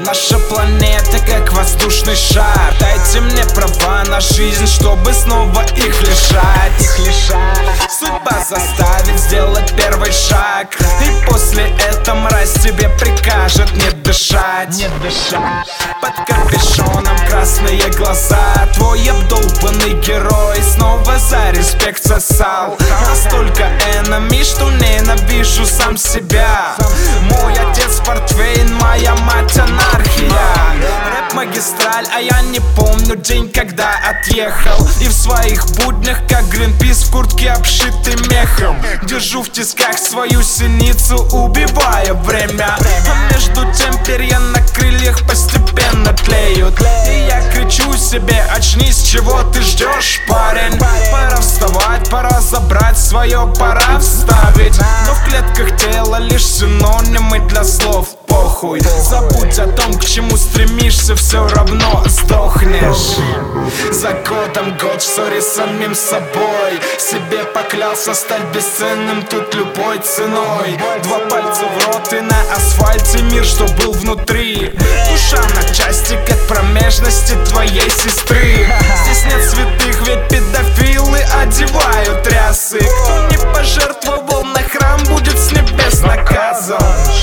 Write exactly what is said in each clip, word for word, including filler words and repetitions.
Наша планета как воздушный шар. Дайте мне права на жизнь, чтобы снова их лишать. Их лишать. Судьба заставит сделать первый шаг, и после этого мразь тебе прикажет не дышать. Не дышать. Под капюшоном красные глаза. Твой обдолбанный герой снова за респект сосал. Настолько enemy, что ненавижу сам себя. Мой отец портвейн, моя мать анархия. Рэп-магистраль, а я не помню день, когда отъехал. И в своих буднях, как Гринпис, в куртке обшитый мехом, держу в тисках свою синицу, убивая время. А между тем перья на крыльях постепенно тлеют. И я кричу себе: очнись, чего ты ждешь, парень? Пора вставать, пора забрать свое, пора вставить. Но в клетках тела лишь синонимы для слов. Похуй, забудь о том, к чему стремишься, все равно сдохнешь. За годом год, ссори с самим собой. Себе поклялся стать бесценным тут любой ценой. Два пальца в рот и на асфальте мир, что был внутри. Душа на части, как промежности твоей сестры. Здесь нет святых, ведь педофилы одевают рясы. Кто не пожертвовал на храм, будет с небес наказан.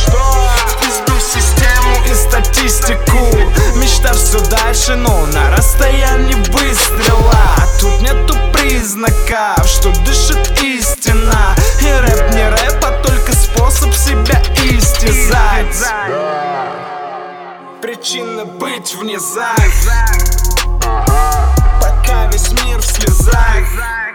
Статистику. Мечта все дальше, но на расстоянии выстрела. Тут нету признаков, что дышит истина. И рэп не рэп, а только способ себя истязать. Причина быть в низах, пока весь мир в слезах.